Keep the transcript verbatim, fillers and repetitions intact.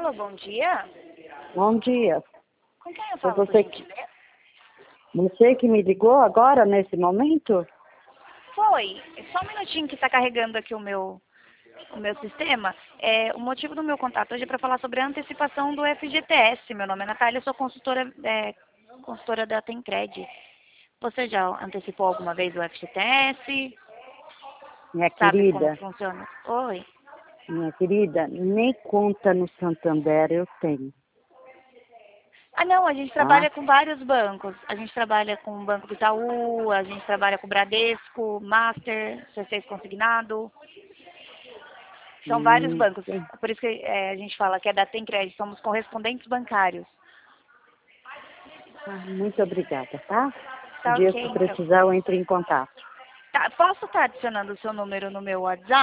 Alô, bom dia. Bom dia. Com quem eu Foi falo, você por que, gentileza? você que me ligou agora, nesse momento? Foi. Só um minutinho que está carregando aqui o meu, o meu sistema. É, o motivo do meu contato hoje é para falar sobre a antecipação do F G T S. Meu nome é Natália, sou consultora, é, consultora da Tencred. Você já antecipou alguma vez o F G T S? Minha Sabe como querida, funciona? Oi. minha querida, nem conta no Santander eu tenho, Ah, não, a gente tá? trabalha com vários bancos. A gente trabalha com o Banco do Itaú, a gente trabalha com o Bradesco, Master, C seis Consignado. São vários Hum, bancos. Por isso que é, a gente fala que é da Tencred, somos correspondentes bancários. ah, muito obrigada, tá? Um Tá dia, ok, se então. precisar, eu entro em contato. Tá, posso estar adicionando o seu número no meu WhatsApp?